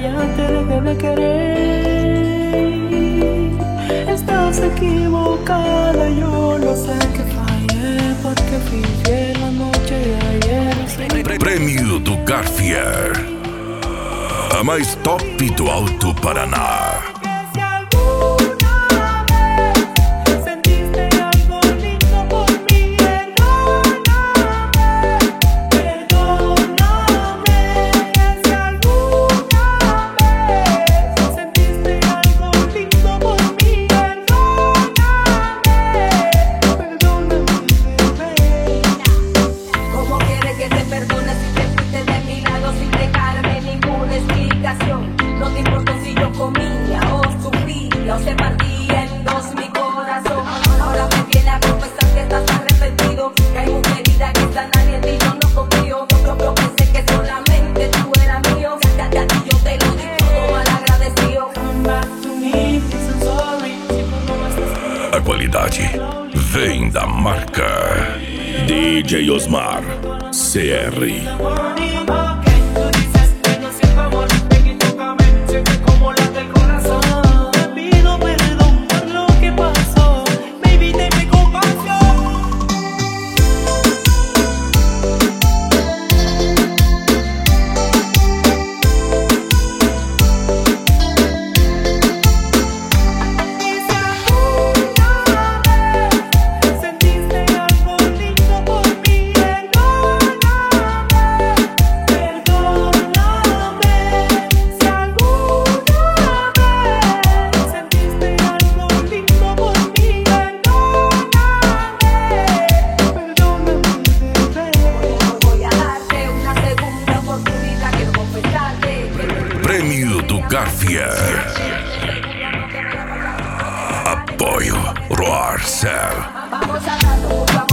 ya te dejé de querer. Estás equivocada, yo lo sé que fallé, porque fui fiel la noche de ayer. Prêmio do Garfier, a mais top do Alto Paraná. No te importa si yo comía o sufría o se partía en dos mi corazón. Ahora me viene a confesar que estás arrepentido, que hay una herida que está ardiendo y yo no confío. Yo pensé que solamente tú eras mío. Ya yo te lo di todo mal agradecido. A qualidade vem da marca DJ Osmar CR. Prêmio do Garfier. Apoio Roar Cell.